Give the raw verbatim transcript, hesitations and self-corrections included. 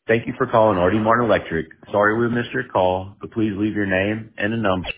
Thank you for calling R D Martin Electric. Sorry we missed your call, but please leave your name and a number.